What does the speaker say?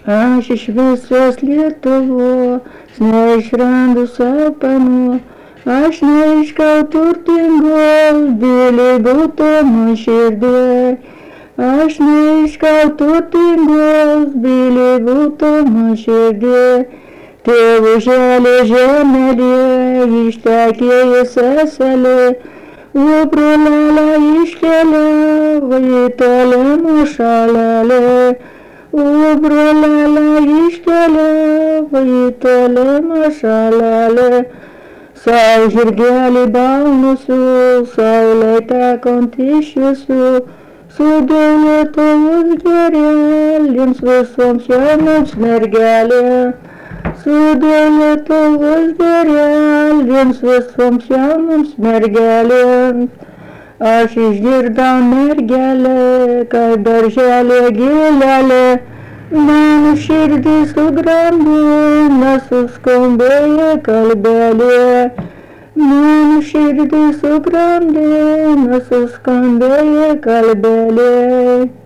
Aš iš visos Lietuvos neišrandu sapnų, aš neiškau turtingos, biliai būtų man širdie. Aš neiškau turtingos, biliai būtų man širdie. Tėvuželė žemelė, ištekėjo seselė, o brolelė iškeliavo į tolimą šalelę. O brolelė iškeliavo į tolimą šalelę. Sau žirgelį balnusių, saulė tekant iš visų, sudėjo Lietuvos gerelėms visoms jaunoms mergelėms. Sudėjo Lietuvos gerelėms visoms jaunoms mergelėms. Aš išgirdau mergelę, kaip darželė gėlelė, mano širdį sugrandino, suskambėjo kalbelė. Mano širdį sugrandino, suskambėjo kalbelė.